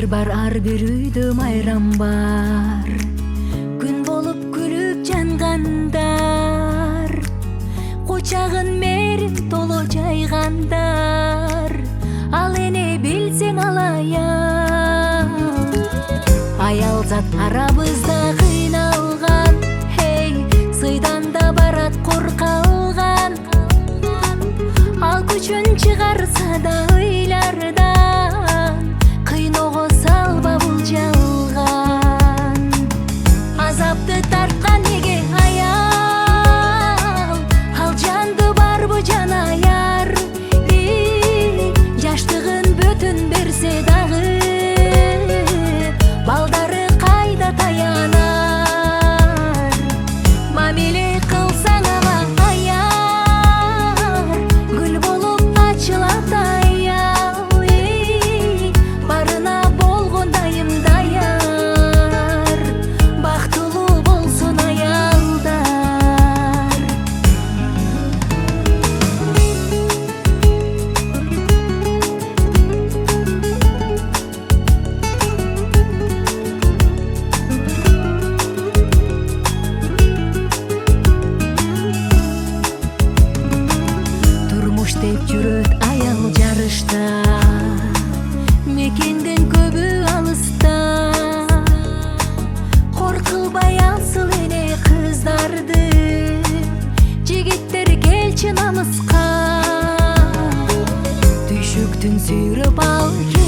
Сыр бар ар бир үйдө майрам бар, күн болуп күлүп жангандар, кучагын мээрим толо жайгандар. Ал эне билсең алаяк, аял зат арабызда кыйналган, хей, сыйдан да барат коркалган. Ал күчүн чыгарса да ыйлардан, кыйноого салба бул жалган. Азапты тарткан неге аял, ал жанды барбы жан аяр. Жаштыгын бөтүн берсе дагы, балдары кайда таянар. Мамиле кылсаң ага аяр, гүл болуп ачылат аял. Барына болгондайым даяр, бактылуу болсун аялдар. Турмуш деп жүрөт аял жарышта, мекенден көбү алыста. Коркулбай алсыл эне кыздарды, жигиттер келчи намыска. Түйшүктүн сүйрөп ал